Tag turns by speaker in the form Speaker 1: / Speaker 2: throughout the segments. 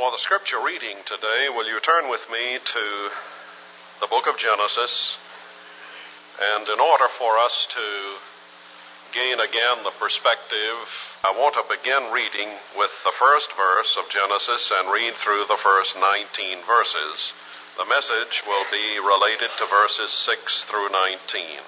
Speaker 1: For the scripture reading today, will you turn with me to the book of Genesis? And in order for us to gain again the perspective, I want to begin reading with the first verse of Genesis and read through the first 19 verses. The message will be related to verses 6 through 19.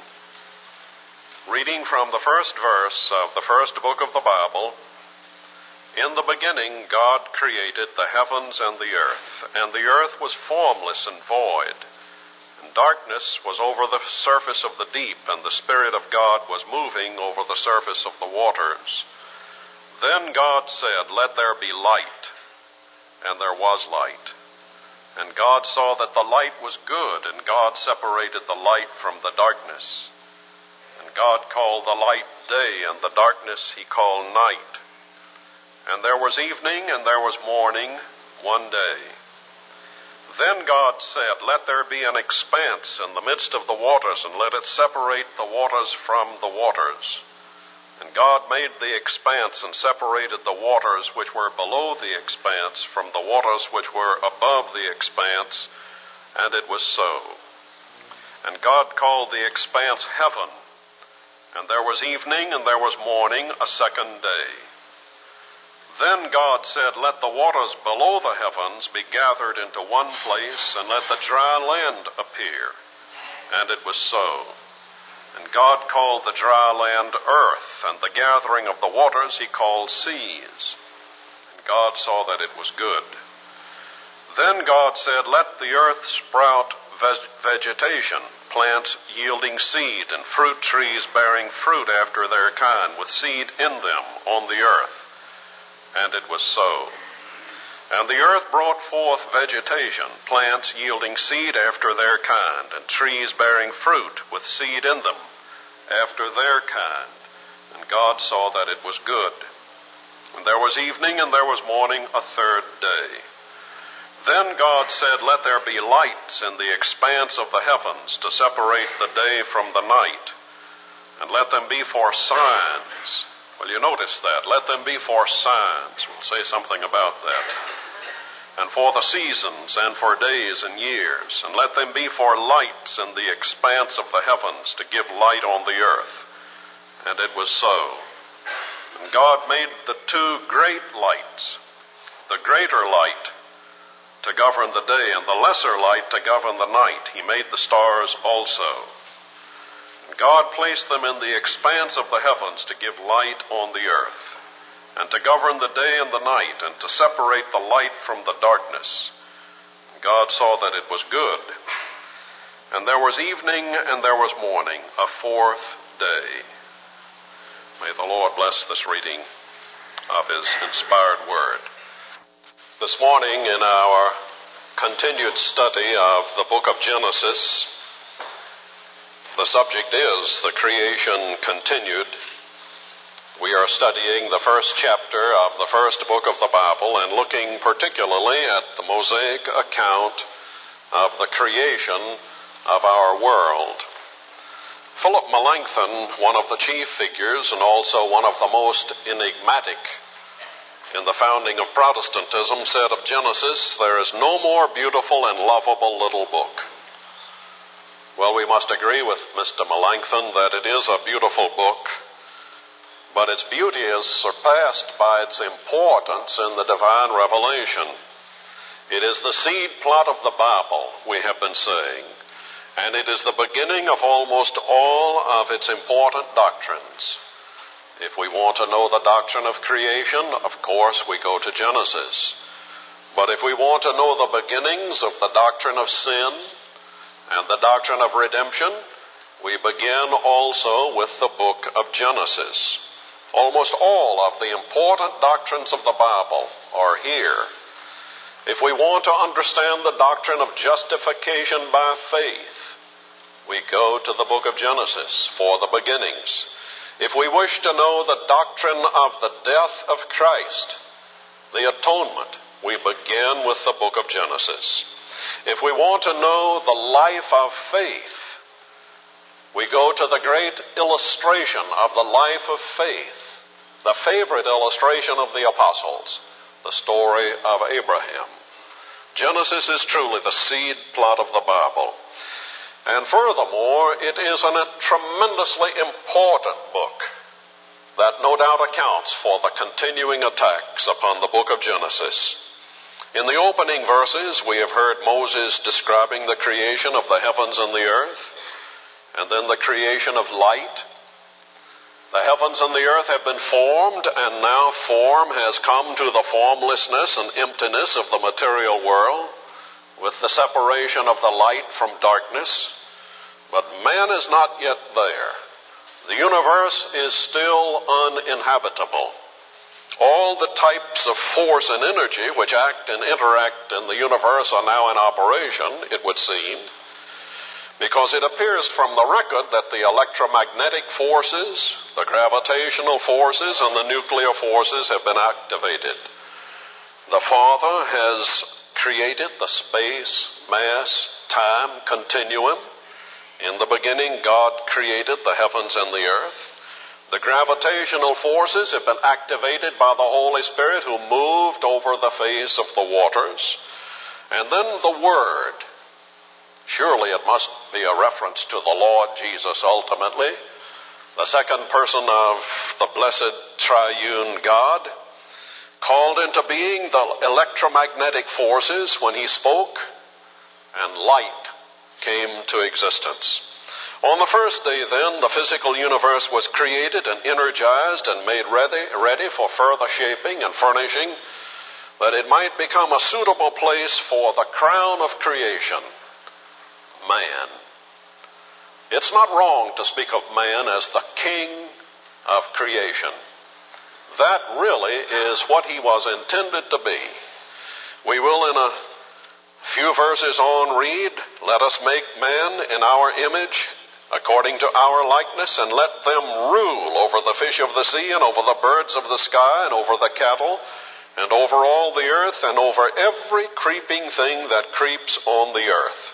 Speaker 1: Reading from the first verse of the first book of the Bible, "In the beginning God created the heavens and the earth was formless and void, and darkness was over the surface of the deep, and the Spirit of God was moving over the surface of the waters. Then God said, 'Let there be light,' and there was light. And God saw that the light was good, and God separated the light from the darkness. And God called the light day, and the darkness he called night. And there was evening and there was morning one day. Then God said, 'Let there be an expanse in the midst of the waters, and let it separate the waters from the waters.' And God made the expanse and separated the waters which were below the expanse from the waters which were above the expanse, and it was so. And God called the expanse heaven. And there was evening and there was morning a second day. Then God said, 'Let the waters below the heavens be gathered into one place, and let the dry land appear.' And it was so. And God called the dry land earth, and the gathering of the waters he called seas. And God saw that it was good. Then God said, 'Let the earth sprout vegetation, plants yielding seed, and fruit trees bearing fruit after their kind, with seed in them on the earth.' And it was so. And the earth brought forth vegetation, plants yielding seed after their kind, and trees bearing fruit with seed in them after their kind. And God saw that it was good. And there was evening and there was morning a third day. Then God said, 'Let there be lights in the expanse of the heavens to separate the day from the night, and let them be for signs.'" Well, you notice that. "Let them be for signs." We'll say something about that. "And for the seasons, and for days and years. And let them be for lights in the expanse of the heavens, to give light on the earth." And it was so. And God made the two great lights, the greater light to govern the day, and the lesser light to govern the night. He made the stars also. God placed them in the expanse of the heavens to give light on the earth, and to govern the day and the night, and to separate the light from the darkness. God saw that it was good. And there was evening and there was morning, a fourth day. May the Lord bless this reading of his inspired word. This morning, in our continued study of the book of Genesis, the subject is the creation continued. We are studying the first chapter of the first book of the Bible and looking particularly at the Mosaic account of the creation of our world. Philip Melanchthon, one of the chief figures and also one of the most enigmatic in the founding of Protestantism, said of Genesis, "There is no more beautiful and lovable little book." Well, we must agree with Mr. Melanchthon that it is a beautiful book, but its beauty is surpassed by its importance in the divine revelation. It is the seed plot of the Bible, we have been saying, and it is the beginning of almost all of its important doctrines. If we want to know the doctrine of creation, of course we go to Genesis. But if we want to know the beginnings of the doctrine of sin and the doctrine of redemption, we begin also with the book of Genesis. Almost all of the important doctrines of the Bible are here. If we want to understand the doctrine of justification by faith, we go to the book of Genesis for the beginnings. If we wish to know the doctrine of the death of Christ, the atonement, we begin with the book of Genesis. If we want to know the life of faith, we go to the great illustration of the life of faith, the favorite illustration of the apostles, the story of Abraham. Genesis is truly the seed plot of the Bible. And furthermore, it is a tremendously important book that no doubt accounts for the continuing attacks upon the book of Genesis. In the opening verses, we have heard Moses describing the creation of the heavens and the earth, and then the creation of light. The heavens and the earth have been formed, and now form has come to the formlessness and emptiness of the material world, with the separation of the light from darkness. But man is not yet there. The universe is still uninhabitable. All the types of force and energy which act and interact in the universe are now in operation, it would seem, because it appears from the record that the electromagnetic forces, the gravitational forces, and the nuclear forces have been activated. The Father has created the space, mass, time continuum. In the beginning, God created the heavens and the earth. The gravitational forces have been activated by the Holy Spirit, who moved over the face of the waters. And then the Word. Surely it must be a reference to the Lord Jesus ultimately, the second person of the blessed triune God, called into being the electromagnetic forces when he spoke, and light came to existence. On the first day then, the physical universe was created and energized and made ready for further shaping and furnishing, that it might become a suitable place for the crown of creation, man. It's not wrong to speak of man as the king of creation. That really is what he was intended to be. We will in a few verses on read, "Let us make man in our image, according to our likeness, and let them rule over the fish of the sea, and over the birds of the sky, and over the cattle, and over all the earth, and over every creeping thing that creeps on the earth."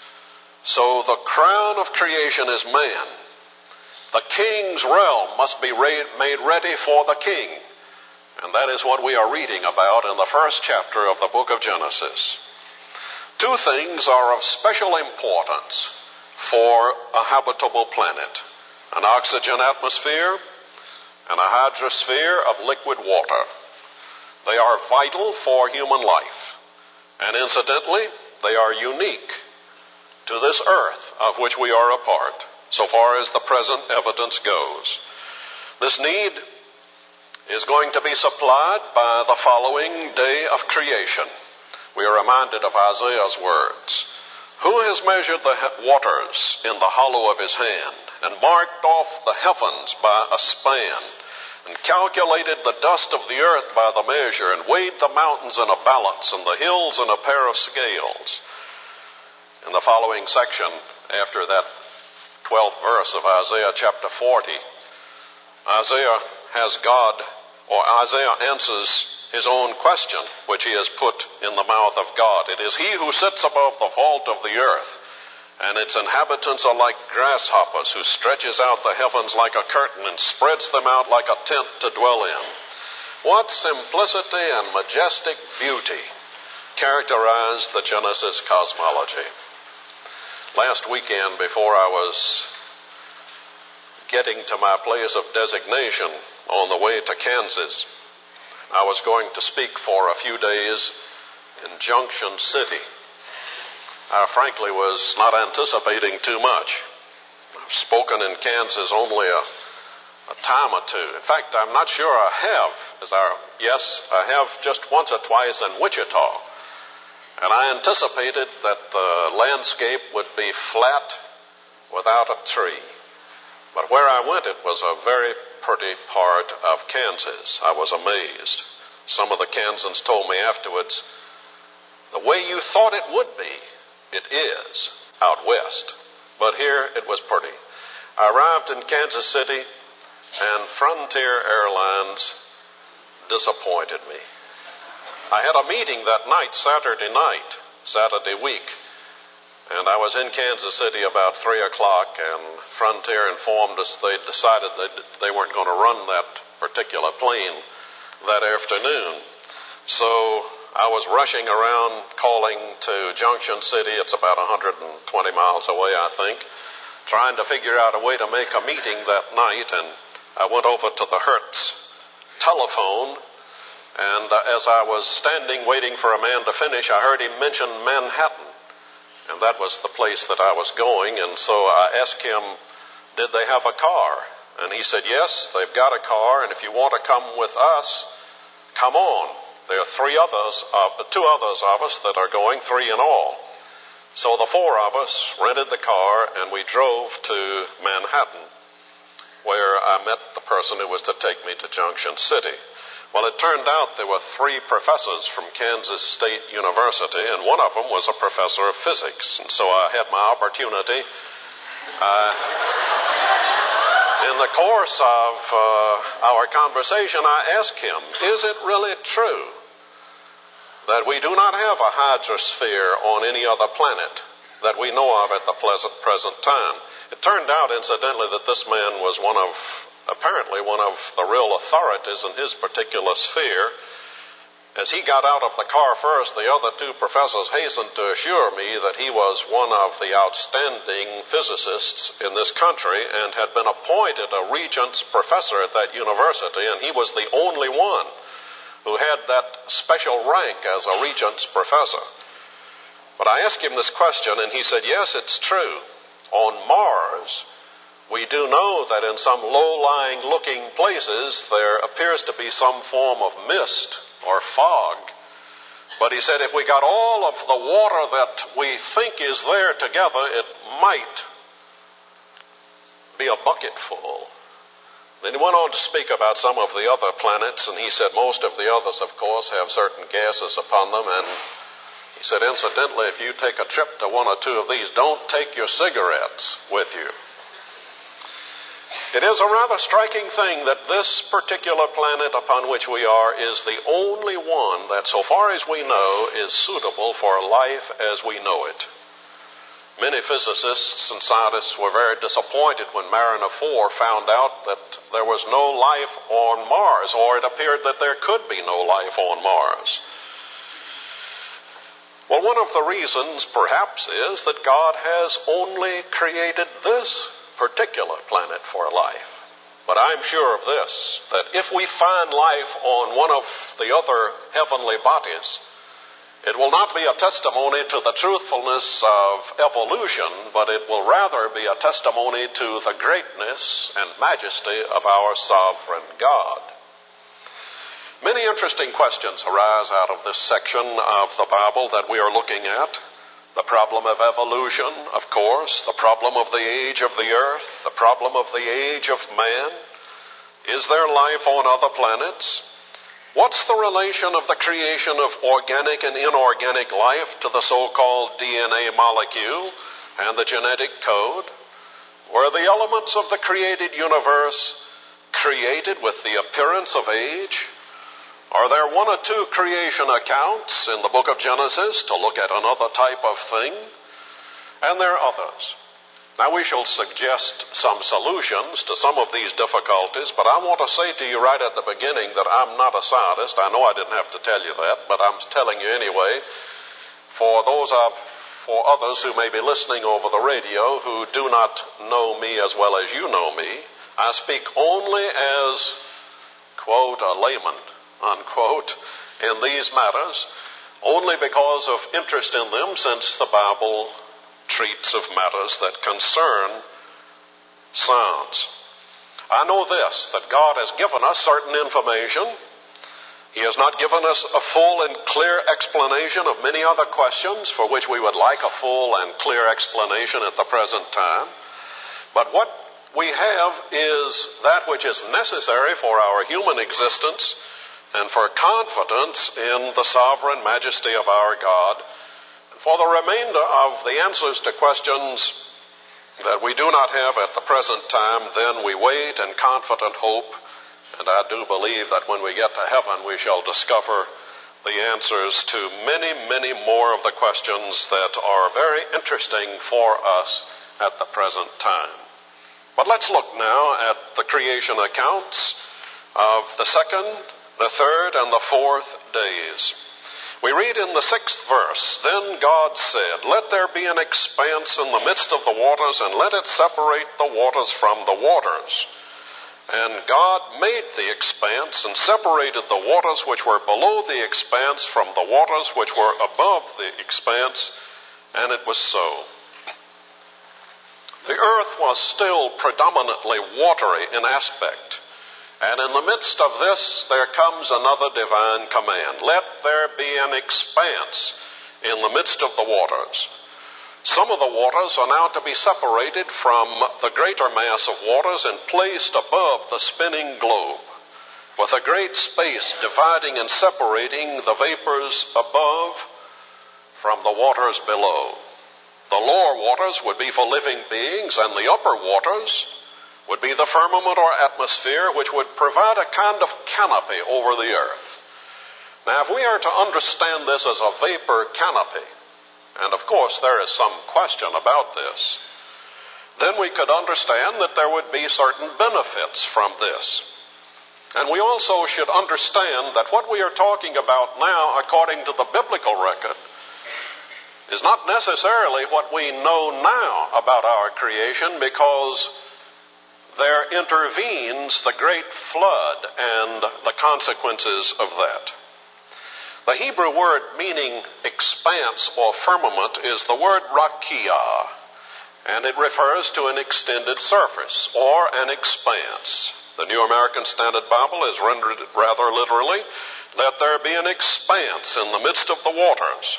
Speaker 1: So the crown of creation is man. The king's realm must be made ready for the king. And that is what we are reading about in the first chapter of the book of Genesis. Two things are of special importance for a habitable planet: an oxygen atmosphere and a hydrosphere of liquid water. They are vital for human life. And incidentally, they are unique to this earth of which we are a part, so far as the present evidence goes. This need is going to be supplied by the following day of creation. We are reminded of Isaiah's words. "Who has measured the waters in the hollow of his hand, and marked off the heavens by a span, and calculated the dust of the earth by the measure, and weighed the mountains in a balance, and the hills in a pair of scales?" In the following section, after that 12th verse of Isaiah chapter 40, Isaiah answers his own question, which he has put in the mouth of God. "It is he who sits above the vault of the earth, and its inhabitants are like grasshoppers, who stretches out the heavens like a curtain and spreads them out like a tent to dwell in." What simplicity and majestic beauty characterize the Genesis cosmology. Last weekend, before I was getting to my place of designation on the way to Kansas, I was going to speak for a few days in Junction City. I frankly was not anticipating too much. I've spoken in Kansas only a time or two. In fact, I'm not sure I have. I have just once or twice in Wichita. And I anticipated that the landscape would be flat without a tree. But where I went, it was a very pretty part of Kansas. I was amazed. Some of the Kansans told me afterwards, "The way you thought it would be, it is out west. But here it was pretty." I arrived in Kansas City, and Frontier Airlines disappointed me. I had a meeting that night, Saturday week, and I was in Kansas City about 3 o'clock, and Frontier informed us they decided that they weren't going to run that particular plane that afternoon. So I was rushing around calling to Junction City. It's about 120 miles away, I think, trying to figure out a way to make a meeting that night. And I went over to the Hertz telephone, and as I was standing waiting for a man to finish, I heard him mention Manhattan. And that was the place that I was going. And so I asked him, did they have a car? And he said, yes, they've got a car, and if you want to come with us, come on. There are two others of us that are going, 3 in all. So the 4 of us rented the car, and we drove to Manhattan, where I met the person who was to take me to Junction City. Well, it turned out there were 3 professors from Kansas State University, and one of them was a professor of physics. And so I had my opportunity. In the course of our conversation, I asked him, is it really true that we do not have a hydrosphere on any other planet that we know of at the present time? It turned out, incidentally, that this man was apparently one of the real authorities in his particular sphere. As he got out of the car first, the other 2 professors hastened to assure me that he was one of the outstanding physicists in this country and had been appointed a Regents professor at that university, and he was the only one who had that special rank as a Regents professor. But I asked him this question, and he said, yes, it's true. On Mars, we do know that in some low-lying looking places there appears to be some form of mist or fog. But he said if we got all of the water that we think is there together, it might be a bucket full. Then he went on to speak about some of the other planets, and he said most of the others, of course, have certain gases upon them, and he said, incidentally, if you take a trip to 1 or 2 of these, don't take your cigarettes with you. It is a rather striking thing that this particular planet upon which we are is the only one that, so far as we know, is suitable for life as we know it. Many physicists and scientists were very disappointed when Mariner 4 found out that there was no life on Mars, or it appeared that there could be no life on Mars. Well, one of the reasons, perhaps, is that God has only created this particular planet for life. But I'm sure of this, that if we find life on one of the other heavenly bodies, it will not be a testimony to the truthfulness of evolution, but it will rather be a testimony to the greatness and majesty of our sovereign God. Many interesting questions arise out of this section of the Bible that we are looking at. The problem of evolution, of course, the problem of the age of the earth, the problem of the age of man. Is there life on other planets? What's the relation of the creation of organic and inorganic life to the so-called DNA molecule and the genetic code? Were the elements of the created universe created with the appearance of age? Are there 1 or 2 creation accounts in the book of Genesis to look at another type of thing? And there are others. Now we shall suggest some solutions to some of these difficulties, but I want to say to you right at the beginning that I'm not a scientist. I know I didn't have to tell you that, but I'm telling you anyway. For others who may be listening over the radio who do not know me as well as you know me, I speak only as, quote, a layman, unquote, in these matters, only because of interest in them, since the Bible treats of matters that concern science. I know this, that God has given us certain information. He has not given us a full and clear explanation of many other questions for which we would like a full and clear explanation at the present time. But what we have is that which is necessary for our human existence and for confidence in the sovereign majesty of our God. For the remainder of the answers to questions that we do not have at the present time, then we wait in confident hope, and I do believe that when we get to heaven we shall discover the answers to many, many more of the questions that are very interesting for us at the present time. But let's look now at the creation accounts of the second the third and the fourth days. We read in the 6th verse, "Then God said, Let there be an expanse in the midst of the waters, and let it separate the waters from the waters. And God made the expanse and separated the waters which were below the expanse from the waters which were above the expanse, and it was so." The earth was still predominantly watery in aspect. And in the midst of this, there comes another divine command. Let there be an expanse in the midst of the waters. Some of the waters are now to be separated from the greater mass of waters and placed above the spinning globe, with a great space dividing and separating the vapors above from the waters below. The lower waters would be for living beings, and the upper waters would be the firmament or atmosphere, which would provide a kind of canopy over the earth. Now, if we are to understand this as a vapor canopy, and of course there is some question about this, then we could understand that there would be certain benefits from this. And we also should understand that what we are talking about now, according to the biblical record, is not necessarily what we know now about our creation, because there intervenes the great flood and the consequences of that. The Hebrew word meaning expanse or firmament is the word rakia, and it refers to an extended surface or an expanse. The New American Standard Bible has rendered it rather literally, "Let there be an expanse in the midst of the waters."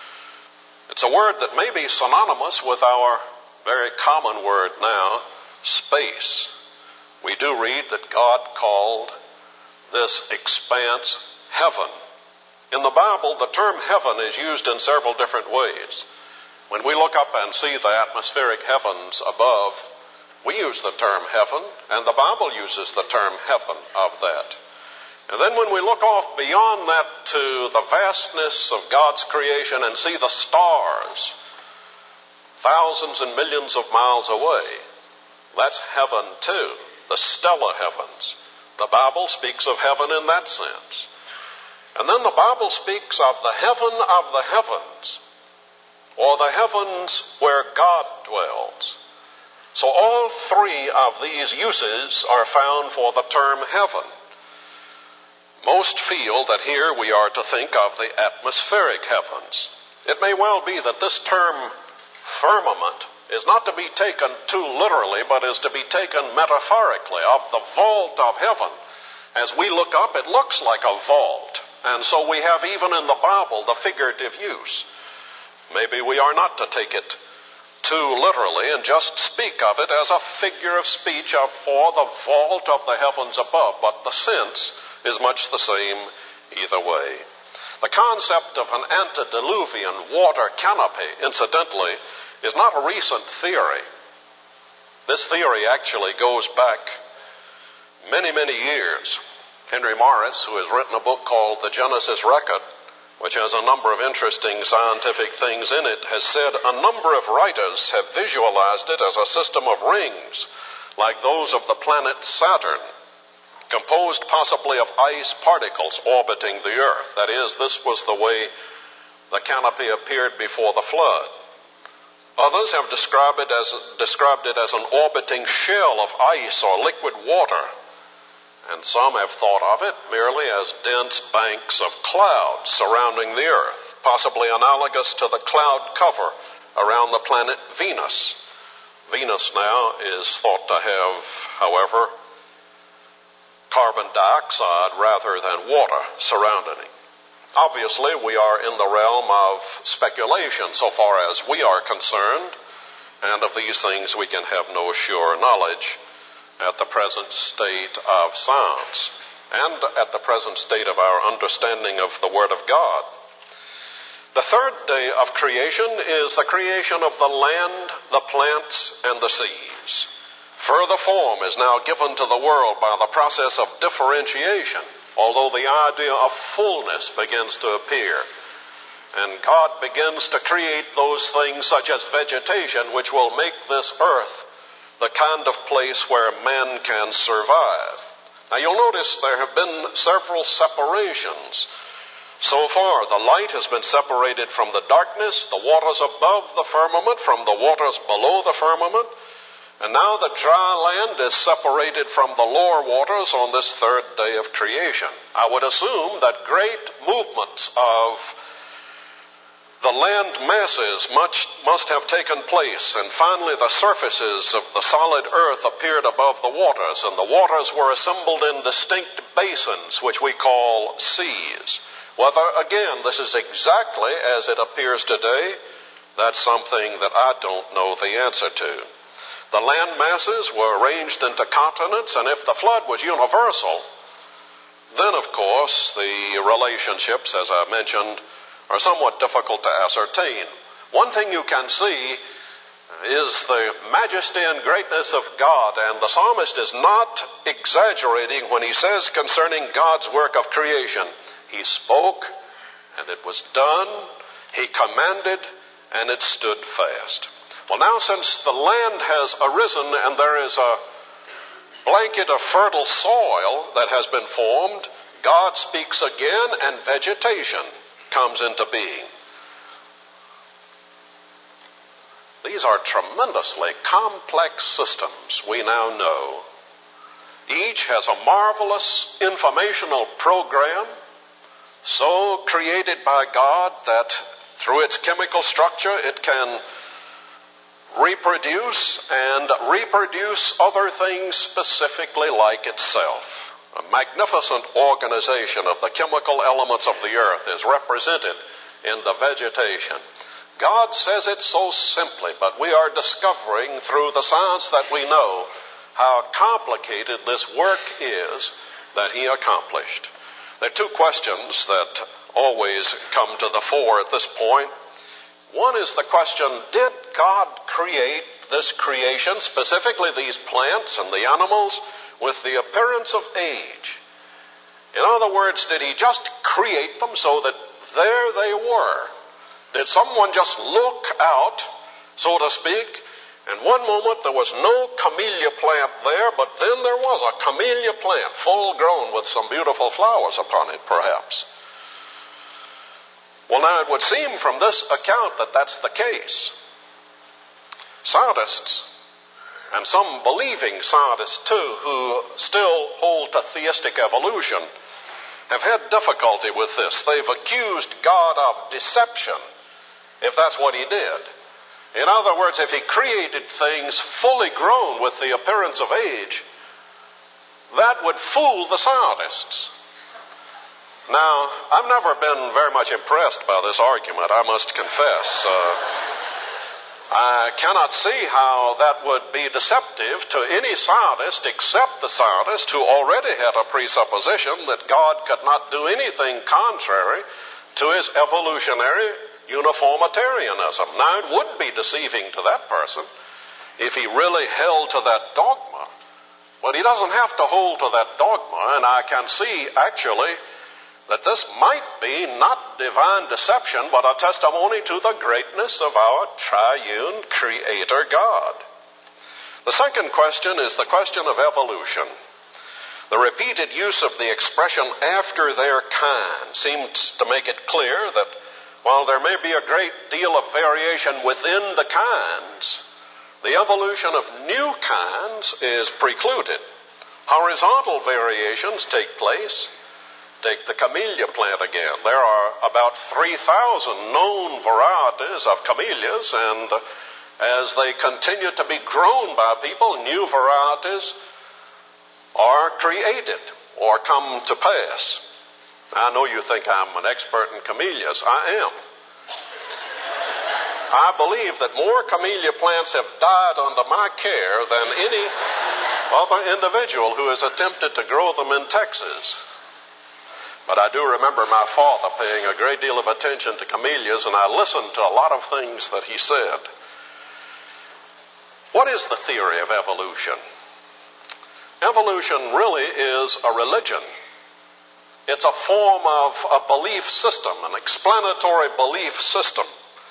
Speaker 1: It's a word that may be synonymous with our very common word now, space. We do read that God called this expanse heaven. In the Bible, the term heaven is used in several different ways. When we look up and see the atmospheric heavens above, we use the term heaven, and the Bible uses the term heaven of that. And then when we look off beyond that to the vastness of God's creation and see the stars thousands and millions of miles away, that's heaven too, the stellar heavens. The Bible speaks of heaven in that sense. And then the Bible speaks of the heaven of the heavens, or the heavens where God dwells. So all three of these uses are found for the term heaven. Most feel that here we are to think of the atmospheric heavens. It may well be that this term firmament is not to be taken too literally, but is to be taken metaphorically, of the vault of heaven. As we look up, it looks like a vault. And so we have even in the Bible the figurative use. Maybe we are not to take it too literally and just speak of it as a figure of speech for the vault of the heavens above, but the sense is much the same either way. The concept of an antediluvian water canopy, incidentally, is not a recent theory. This theory actually goes back many, many years. Henry Morris, who has written a book called The Genesis Record, which has a number of interesting scientific things in it, has said a number of writers have visualized it as a system of rings, like those of the planet Saturn, composed possibly of ice particles orbiting the earth. That is, this was the way the canopy appeared before the flood. Others have described it as an orbiting shell of ice or liquid water, and some have thought of it merely as dense banks of clouds surrounding the earth, possibly analogous to the cloud cover around the planet Venus. Venus now is thought to have, however, carbon dioxide rather than water surrounding it. Obviously, we are in the realm of speculation so far as we are concerned, and of these things we can have no sure knowledge at the present state of science and at the present state of our understanding of the Word of God. The third day of creation is the creation of the land, the plants, and the seas. Further form is now given to the world by the process of differentiation, although the idea of fullness begins to appear. And God begins to create those things such as vegetation, which will make this earth the kind of place where man can survive. Now you'll notice there have been several separations. So far, the light has been separated from the darkness, the waters above the firmament from the waters below the firmament, and now the dry land is separated from the lower waters on this third day of creation. I would assume that great movements of the land masses must have taken place, and finally the surfaces of the solid earth appeared above the waters, and the waters were assembled in distinct basins, which we call seas. Whether, again, this is exactly as it appears today, that's something that I don't know the answer to. The land masses were arranged into continents, and if the flood was universal, then, of course, the relationships, as I mentioned, are somewhat difficult to ascertain. One thing you can see is the majesty and greatness of God, and the psalmist is not exaggerating when he says concerning God's work of creation, He spoke, and it was done. He commanded, and it stood fast. Well, now since the land has arisen and there is a blanket of fertile soil that has been formed, God speaks again, and vegetation comes into being. These are tremendously complex systems, we now know. Each has a marvelous informational program, so created by God that through its chemical structure it can reproduce other things specifically like itself. A magnificent organization of the chemical elements of the earth is represented in the vegetation. God says it so simply, but we are discovering through the science that we know how complicated this work is that He accomplished. There are two questions that always come to the fore at this point. One is the question, did God create this creation, specifically these plants and the animals, with the appearance of age? In other words, did He just create them so that there they were? Did someone just look out, so to speak, and one moment there was no camellia plant there, but then there was a camellia plant, full grown with some beautiful flowers upon it, perhaps. Well, now it would seem from this account that that's the case. Scientists, and some believing scientists too, who still hold to theistic evolution, have had difficulty with this. They've accused God of deception, if that's what He did. In other words, if He created things fully grown with the appearance of age, that would fool the scientists. Now, I've never been very much impressed by this argument, I must confess. I cannot see how that would be deceptive to any scientist except the scientist who already had a presupposition that God could not do anything contrary to His evolutionary uniformitarianism. Now, it would be deceiving to that person if he really held to that dogma, but he doesn't have to hold to that dogma, and I can see actually that this might be not divine deception, but a testimony to the greatness of our triune Creator God. The second question is the question of evolution. The repeated use of the expression after their kind seems to make it clear that while there may be a great deal of variation within the kinds, the evolution of new kinds is precluded. Horizontal variations take place. Take the camellia plant again. There are about 3,000 known varieties of camellias, and as they continue to be grown by people, new varieties are created or come to pass. I know you think I'm an expert in camellias. I am. I believe that more camellia plants have died under my care than any other individual who has attempted to grow them in Texas. But I do remember my father paying a great deal of attention to camellias, and I listened to a lot of things that he said. What is the theory of evolution? Evolution really is a religion. It's a form of a belief system, an explanatory belief system,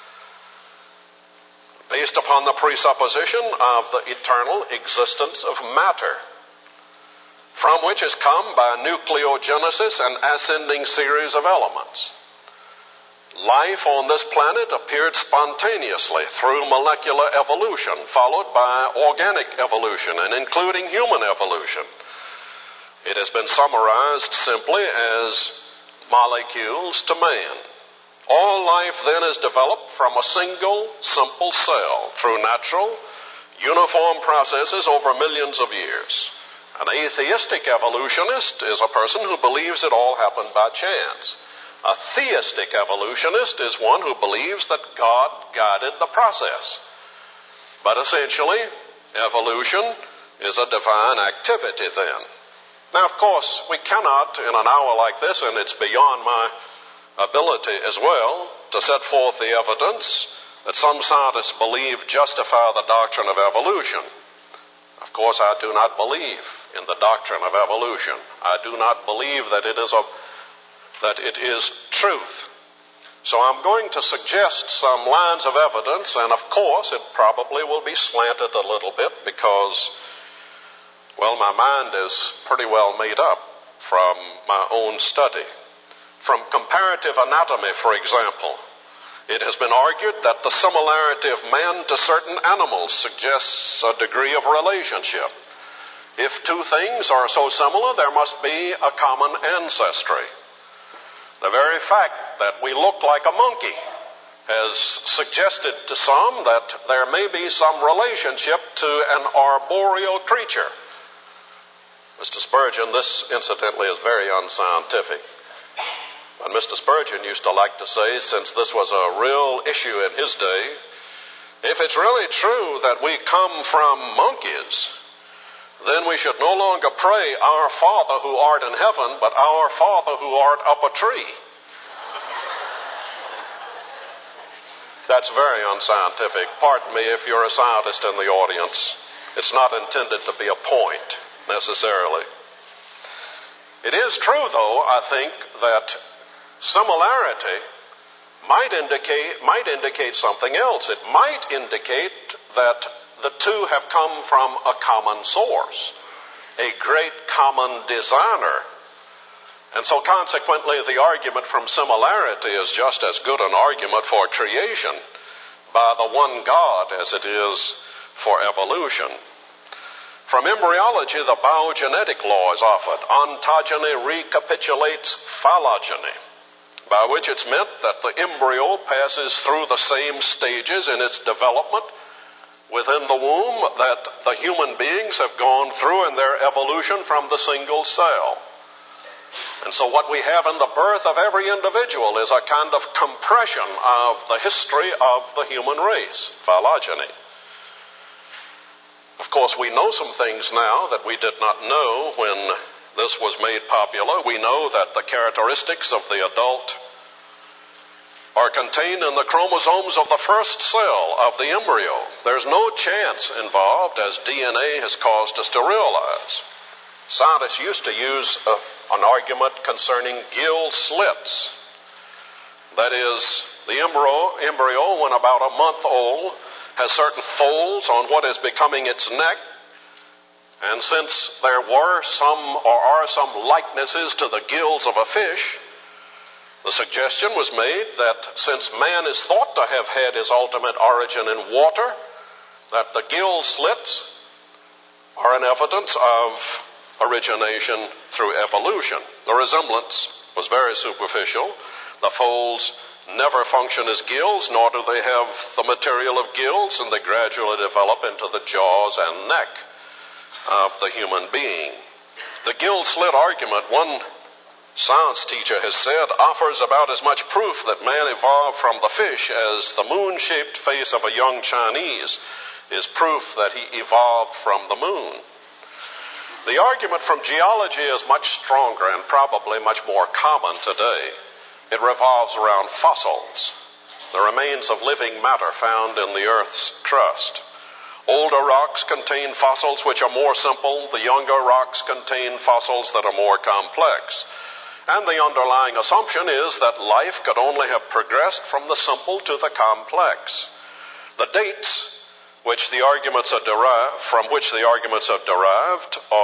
Speaker 1: based upon the presupposition of the eternal existence of matter. from which has come by nucleogenesis an ascending series of elements. Life on this planet appeared spontaneously through molecular evolution, followed by organic evolution, and including human evolution. It has been summarized simply as molecules to man. All life then is developed from a single, simple cell through natural, uniform processes over millions of years. An atheistic evolutionist is a person who believes it all happened by chance. A theistic evolutionist is one who believes that God guided the process. But essentially, evolution is a divine activity then. Now, of course, we cannot, in an hour like this, and it's beyond my ability as well, to set forth the evidence that some scientists believe justify the doctrine of evolution. Of course, I do not believe in the doctrine of evolution. I do not believe that it is truth. So I'm going to suggest some lines of evidence, and of course it probably will be slanted a little bit because, well, my mind is pretty well made up from my own study. From comparative anatomy, for example, it has been argued that the similarity of man to certain animals suggests a degree of relationship. If two things are so similar, there must be a common ancestry. The very fact that we look like a monkey has suggested to some that there may be some relationship to an arboreal creature. Mr. Spurgeon, this incidentally is very unscientific. But Mr. Spurgeon used to like to say, since this was a real issue in his day, if it's really true that we come from monkeys, then we should no longer pray, Our Father who art in heaven, but Our Father who art up a tree. That's very unscientific. Pardon me if you're a scientist in the audience. It's not intended to be a point, necessarily. It is true, though, I think, that similarity might indicate something else. It might indicate that the two have come from a common source, a great common designer. And so consequently, the argument from similarity is just as good an argument for creation by the one God as it is for evolution. From embryology, the biogenetic law is offered. Ontogeny recapitulates phylogeny, by which it's meant that the embryo passes through the same stages in its development within the womb that the human beings have gone through in their evolution from the single cell. And so what we have in the birth of every individual is a kind of compression of the history of the human race, phylogeny. Of course, we know some things now that we did not know when this was made popular. We know that the characteristics of the adult are contained in the chromosomes of the first cell of the embryo. There's no chance involved, as DNA has caused us to realize. Scientists used to use an argument concerning gill slits. That is, the embryo, when about a month old, has certain folds on what is becoming its neck. And since there were some or are some likenesses to the gills of a fish, the suggestion was made that since man is thought to have had his ultimate origin in water, that the gill slits are an evidence of origination through evolution. The resemblance was very superficial. The folds never function as gills, nor do they have the material of gills, and they gradually develop into the jaws and neck of the human being. The gill slit argument, one science teacher has said, offers about as much proof that man evolved from the fish as the moon-shaped face of a young Chinese is proof that he evolved from the moon. The argument from geology is much stronger and probably much more common today. It revolves around fossils, the remains of living matter found in the Earth's crust. Older rocks contain fossils which are more simple. The younger rocks contain fossils that are more complex. And the underlying assumption is that life could only have progressed from the simple to the complex. The dates from which the arguments are derived are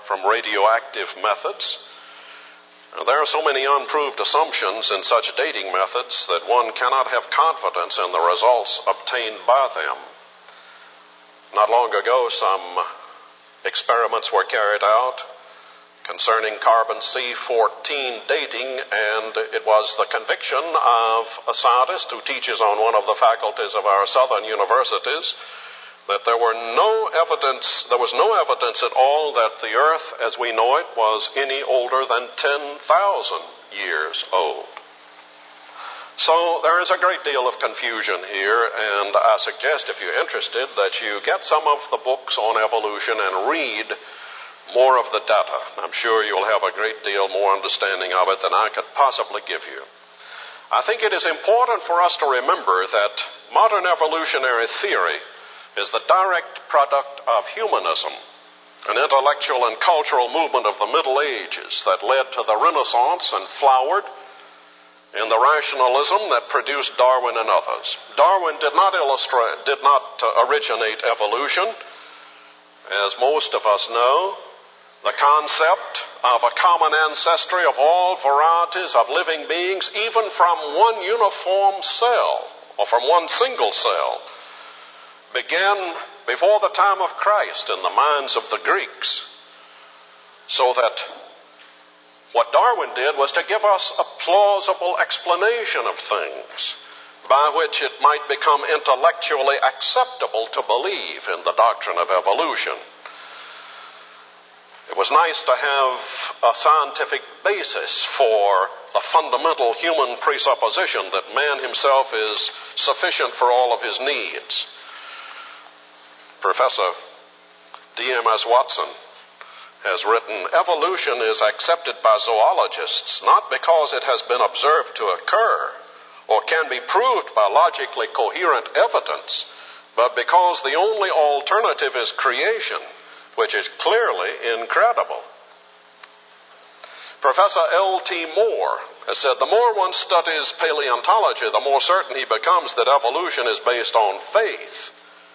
Speaker 1: from radioactive methods. There are so many unproved assumptions in such dating methods that one cannot have confidence in the results obtained by them. Not long ago, some experiments were carried out concerning carbon-C14 dating, and it was the conviction of a scientist who teaches on one of the faculties of our southern universities that there was no evidence at all that the earth as we know it was any older than 10,000 years old. So there is a great deal of confusion here, and I suggest, if you're interested, that you get some of the books on evolution and read more of the data. I'm sure you'll have a great deal more understanding of it than I could possibly give you. I think it is important for us to remember that modern evolutionary theory is the direct product of humanism, an intellectual and cultural movement of the Middle Ages that led to the Renaissance and flowered in the rationalism that produced Darwin and others. Darwin did not originate evolution. As most of us know, the concept of a common ancestry of all varieties of living beings, even from one uniform cell or from one single cell, began before the time of Christ in the minds of the Greeks. So that what Darwin did was to give us a plausible explanation of things by which it might become intellectually acceptable to believe in the doctrine of evolution. It was nice to have a scientific basis for the fundamental human presupposition that man himself is sufficient for all of his needs. Professor D.M.S. Watson has written, evolution is accepted by zoologists not because it has been observed to occur or can be proved by logically coherent evidence, but because the only alternative is creation, which is clearly incredible. Professor L.T. Moore has said, the more one studies paleontology, the more certain he becomes that evolution is based on faith.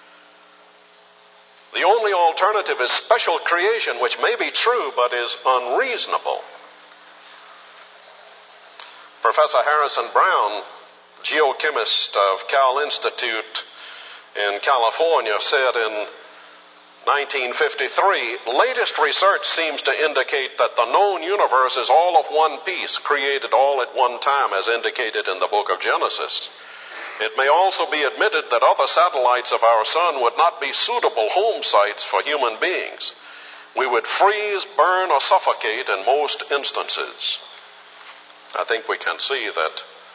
Speaker 1: The only alternative is special creation, which may be true but is unreasonable. Professor Harrison Brown, geochemist of Cal Institute in California, said in 1953, latest research seems to indicate that the known universe is all of one piece, created all at one time, as indicated in the book of Genesis. It may also be admitted that other satellites of our sun would not be suitable home sites for human beings. We would freeze, burn, or suffocate in most instances. I think we can see that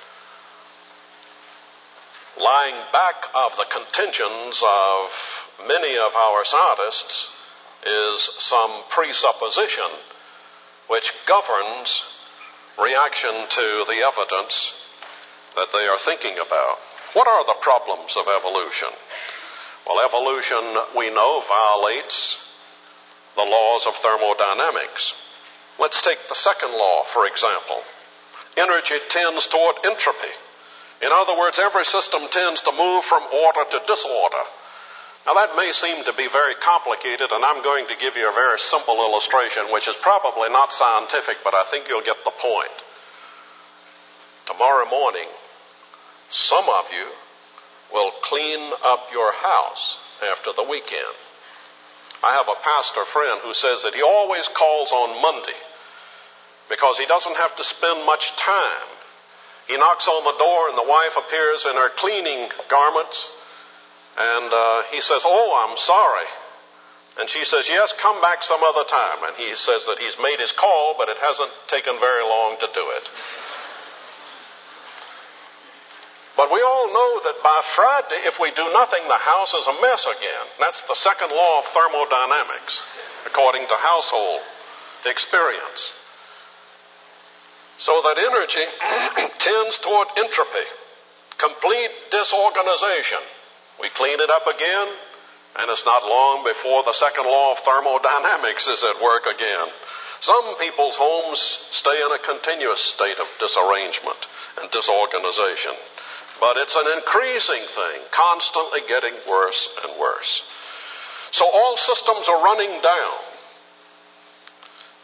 Speaker 1: lying back of the contentions of many of our scientists is some presupposition which governs reaction to the evidence that they are thinking about. What are the problems of evolution? Well, evolution, we know, violates the laws of thermodynamics. Let's take the second law, for example. Energy tends toward entropy. In other words, every system tends to move from order to disorder. Now, that may seem to be very complicated, and I'm going to give you a very simple illustration, which is probably not scientific, but I think you'll get the point. Tomorrow morning, some of you will clean up your house after the weekend. I have a pastor friend who says that he always calls on Monday because he doesn't have to spend much time. He knocks on the door and the wife appears in her cleaning garments, and he says, "Oh, I'm sorry." And she says, "Yes, come back some other time." And he says that he's made his call, but it hasn't taken very long to do it. But we all know that by Friday, if we do nothing, the house is a mess again. That's the second law of thermodynamics, according to household experience. So that energy tends toward entropy, complete disorganization. We clean it up again, and it's not long before the second law of thermodynamics is at work again. Some people's homes stay in a continuous state of disarrangement and disorganization. But it's an increasing thing, constantly getting worse and worse. So all systems are running down.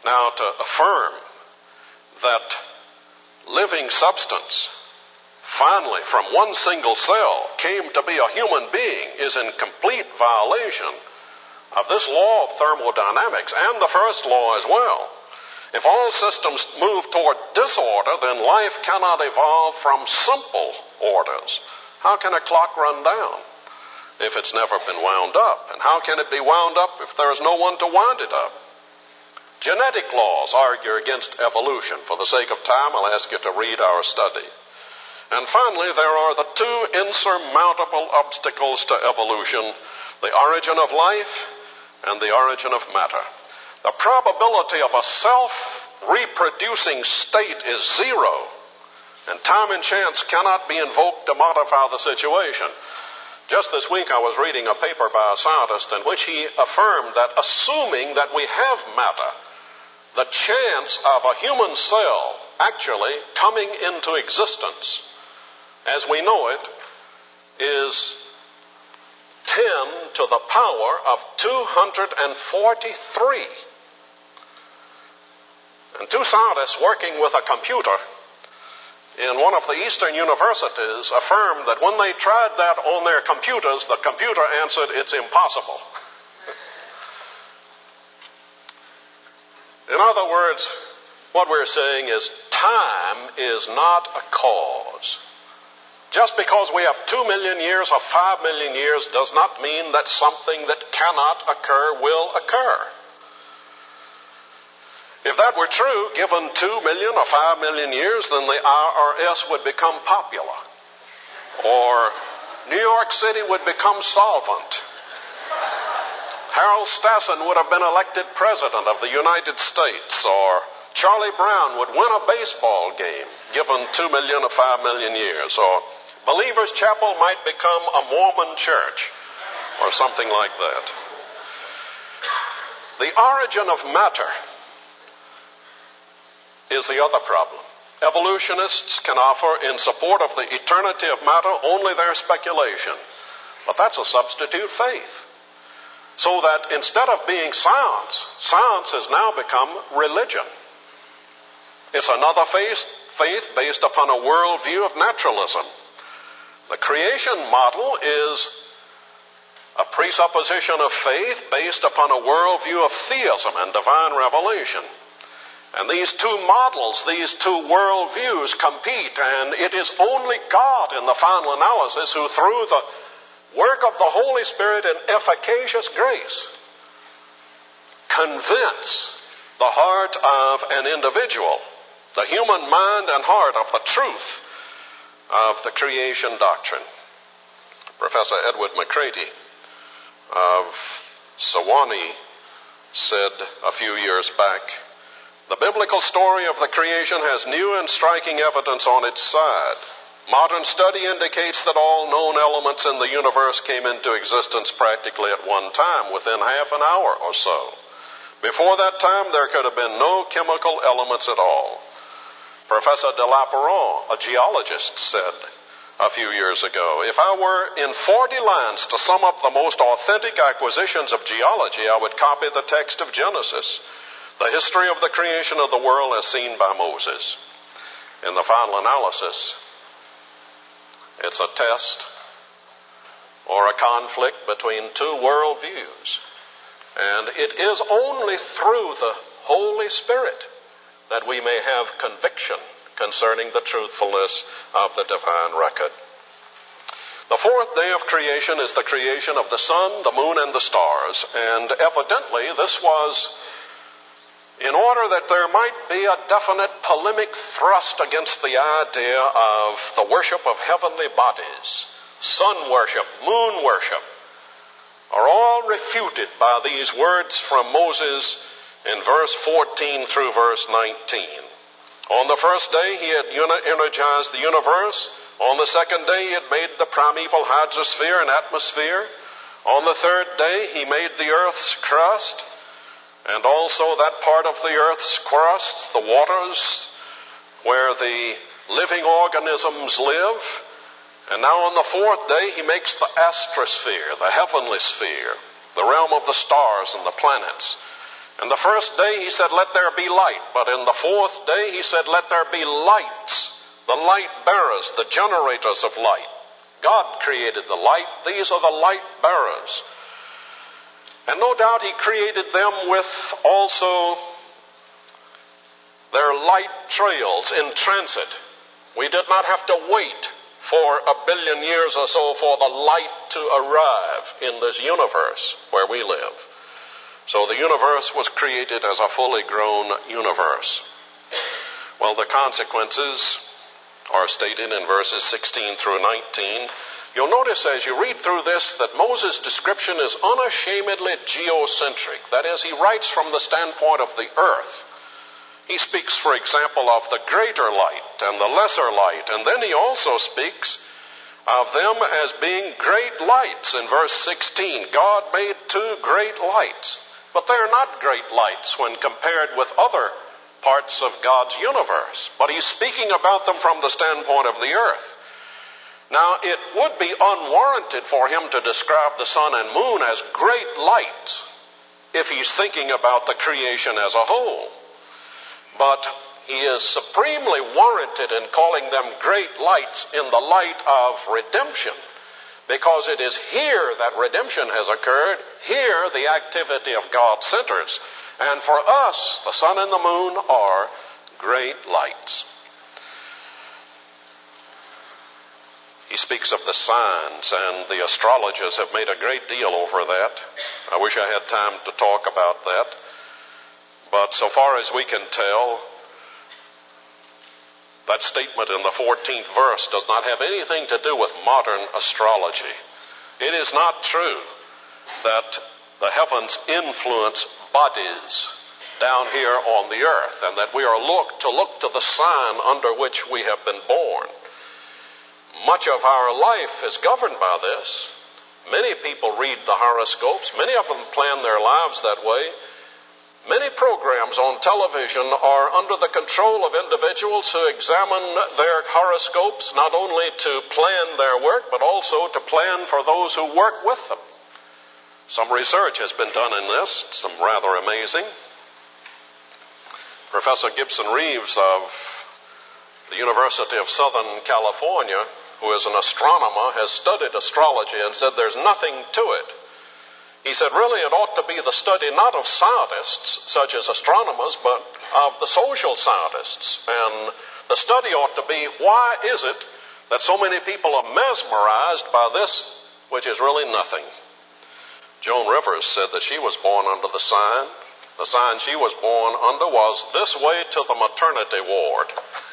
Speaker 1: Now, to affirm that living substance finally from one single cell came to be a human being is in complete violation of this law of thermodynamics and the first law as well. If all systems move toward disorder, then life cannot evolve from simple orders. How can a clock run down if it's never been wound up? And how can it be wound up if there is no one to wind it up? Genetic laws argue against evolution. For the sake of time, I'll ask you to read our study. And finally, there are the two insurmountable obstacles to evolution: the origin of life and the origin of matter. The probability of a self-reproducing state is zero, and time and chance cannot be invoked to modify the situation. Just this week I was reading a paper by a scientist in which he affirmed that assuming that we have matter, the chance of a human cell actually coming into existence as we know it is 10 to the power of 243. And two scientists working with a computer in one of the Eastern universities affirmed that when they tried that on their computers, the computer answered, "It's impossible." In other words, what we're saying is time is not a cause. Just because we have 2 million years or 5 million years does not mean that something that cannot occur will occur. If that were true, given 2 million or 5 million years, then the IRS would become popular. Or New York City would become solvent. Harold Stassen would have been elected president of the United States. Or Charlie Brown would win a baseball game, given 2 million or 5 million years. Or Believers Chapel might become a Mormon church, or something like that. The origin of matter is the other problem. Evolutionists can offer in support of the eternity of matter only their speculation. But that's a substitute faith. So that instead of being science, science has now become religion. It's another faith based upon a worldview of naturalism. The creation model is a presupposition of faith based upon a worldview of theism and divine revelation. And these two models, these two worldviews compete, and it is only God in the final analysis who, through the work of the Holy Spirit in efficacious grace, convince the heart of an individual, the human mind and heart, of the truth of the creation doctrine. Professor Edward McCready of Sewanee said a few years back, "The biblical story of the creation has new and striking evidence on its side. Modern study indicates that all known elements in the universe came into existence practically at one time, within half an hour or so. Before that time, there could have been no chemical elements at all." Professor de Lapparent, a geologist, said a few years ago, "If I were in 40 lines to sum up the most authentic acquisitions of geology, I would copy the text of Genesis, the history of the creation of the world as seen by Moses. In the final analysis, it's a test or a conflict between two worldviews. And it is only through the Holy Spirit that we may have conviction concerning the truthfulness of the divine record." The fourth day of creation is the creation of the sun, the moon, and the stars. And evidently this was in order that there might be a definite polemic thrust against the idea of the worship of heavenly bodies. Sun worship, moon worship are all refuted by these words from Moses in verse 14 through verse 19. On the first day he had energized the universe. On the second day he had made the primeval hydrosphere and atmosphere. On the third day he made the earth's crust, and also that part of the earth's crust, the waters where the living organisms live. And now on the fourth day he makes the astrosphere, the heavenly sphere, the realm of the stars and the planets. And the first day he said, let there be light. But in the fourth day he said, let there be lights, the light bearers, the generators of light. God created the light. These are the light bearers. And no doubt he created them with also their light trails in transit. We did not have to wait for 1 billion years or so for the light to arrive in this universe where we live. So the universe was created as a fully grown universe. Well, the consequences are stated in verses 16 through 19. You'll notice as you read through this that Moses' description is unashamedly geocentric. That is, he writes from the standpoint of the earth. He speaks, for example, of the greater light and the lesser light, and then he also speaks of them as being great lights. In verse 16, God made two great lights, but they're not great lights when compared with other parts of God's universe. But he's speaking about them from the standpoint of the earth. Now, it would be unwarranted for him to describe the sun and moon as great lights if he's thinking about the creation as a whole. But he is supremely warranted in calling them great lights in the light of redemption, because it is here that redemption has occurred. Here the activity of God centers. And for us, the sun and the moon are great lights. He speaks of the signs, and the astrologers have made a great deal over that. I wish I had time to talk about that. But so far as we can tell, that statement in the 14th verse does not have anything to do with modern astrology. It is not true that the heavens influence bodies down here on the earth, and that we are to look to the sign under which we have been born. Much of our life is governed by this. Many people read the horoscopes. Many of them plan their lives that way. Many programs on television are under the control of individuals who examine their horoscopes not only to plan their work, but also to plan for those who work with them. Some research has been done in this, some rather amazing. Professor Gibson Reeves of the University of Southern California, who is an astronomer, has studied astrology and said there's nothing to it. He said really it ought to be the study not of scientists, such as astronomers, but of the social scientists. And the study ought to be, why is it that so many people are mesmerized by this, which is really nothing? Joan Rivers said that she was born under the sign. The sign she was born under was this way to the maternity ward.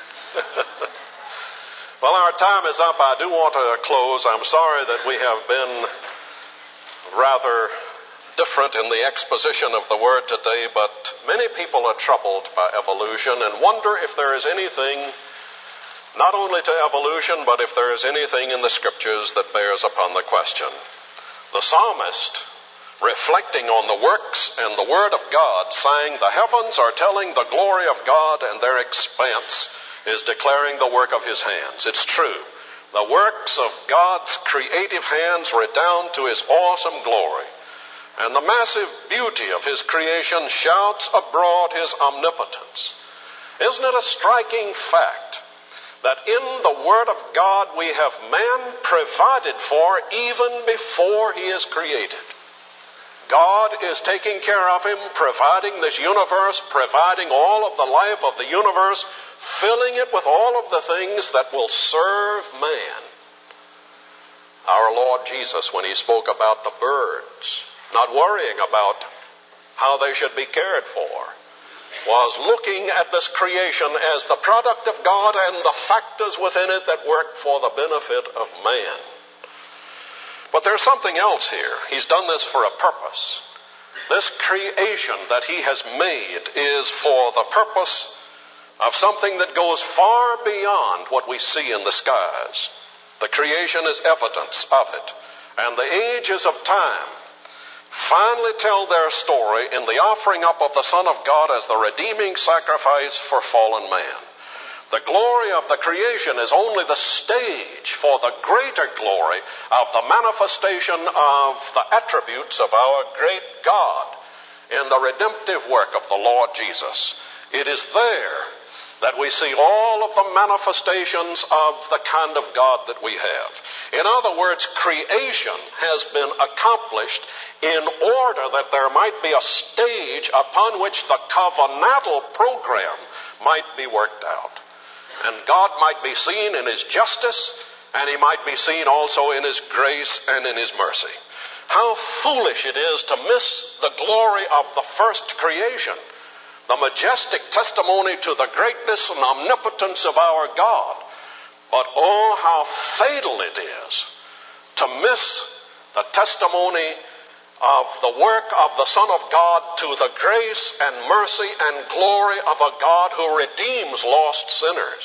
Speaker 1: Well, our time is up. I do want to close. I'm sorry that we have been rather different in the exposition of the word today, but many people are troubled by evolution and wonder if there is anything, not only to evolution, but if there is anything in the scriptures that bears upon the question. The psalmist, reflecting on the works and the word of God, sang, "The heavens are telling the glory of God, and their expanse is declaring the work of his hands." It's true. The works of God's creative hands redound to his awesome glory, and the massive beauty of his creation shouts abroad his omnipotence. Isn't it a striking fact that in the Word of God we have man provided for even before he is created? God is taking care of him, providing this universe, providing all of the life of the universe, filling it with all of the things that will serve man. Our Lord Jesus, when he spoke about the birds, not worrying about how they should be cared for, was looking at this creation as the product of God and the factors within it that work for the benefit of man. But there's something else here. He's done this for a purpose. This creation that he has made is for the purpose of something that goes far beyond what we see in the skies. The creation is evidence of it. And the ages of time finally tell their story in the offering up of the Son of God as the redeeming sacrifice for fallen man. The glory of the creation is only the stage for the greater glory of the manifestation of the attributes of our great God. in the redemptive work of the Lord Jesus. It is there that we see all of the manifestations of the kind of God that we have. In other words, creation has been accomplished in order that there might be a stage upon which the covenantal program might be worked out. And God might be seen in His justice, and He might be seen also in His grace and in His mercy. How foolish it is to miss the glory of the first creation, the majestic testimony to the greatness and omnipotence of our God. But oh, how fatal it is to miss the testimony of the work of the Son of God to the grace and mercy and glory of a God who redeems lost sinners.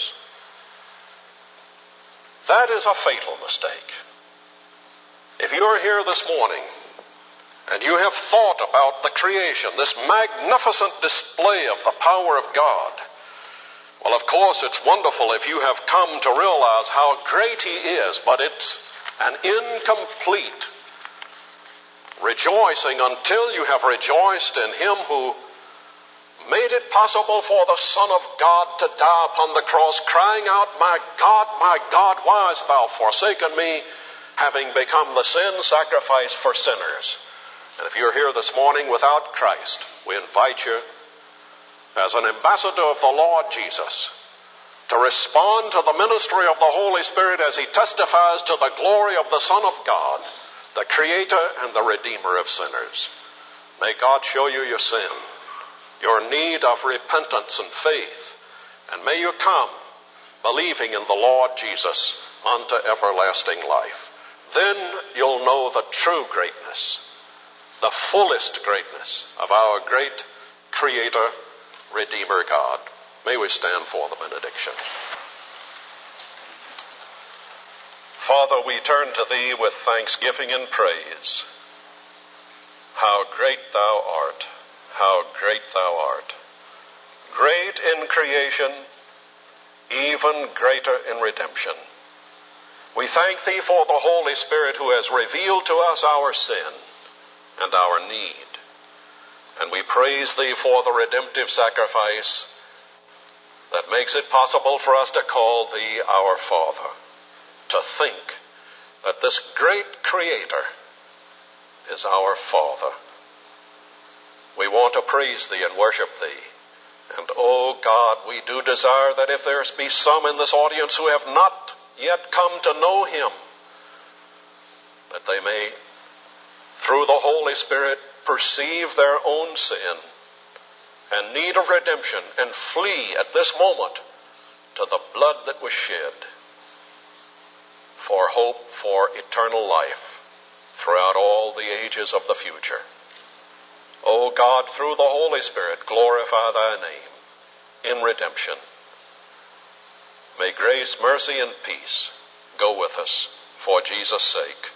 Speaker 1: That is a fatal mistake. If you are here this morning and you have thought about the creation, this magnificent display of the power of God, well, of course, it's wonderful if you have come to realize how great He is, but it's an incomplete rejoicing until you have rejoiced in Him who made it possible for the Son of God to die upon the cross, crying out, my God, why hast thou forsaken me, having become the sin sacrifice for sinners. And if you're here this morning without Christ, we invite you as an ambassador of the Lord Jesus to respond to the ministry of the Holy Spirit as He testifies to the glory of the Son of God, the Creator and the Redeemer of sinners. May God show you your sin, your need of repentance and faith, and may you come believing in the Lord Jesus unto everlasting life. Then you'll know the true greatness, the fullest greatness of our great Creator, Redeemer God. May we stand for the benediction. Father, we turn to Thee with thanksgiving and praise. How great Thou art! How great Thou art! Great in creation, even greater in redemption. We thank Thee for the Holy Spirit who has revealed to us our sin and our need. And we praise Thee for the redemptive sacrifice that makes it possible for us to call Thee our Father, to think that this great Creator is our Father. We want to praise Thee and worship Thee. And, oh God, we do desire that if there be some in this audience who have not yet come to know Him, that they may, through the Holy Spirit, perceive their own sin and need of redemption and flee at this moment to the blood that was shed for hope for eternal life throughout all the ages of the future. O God, through the Holy Spirit, glorify Thy name in redemption. May grace, mercy, and peace go with us for Jesus' sake.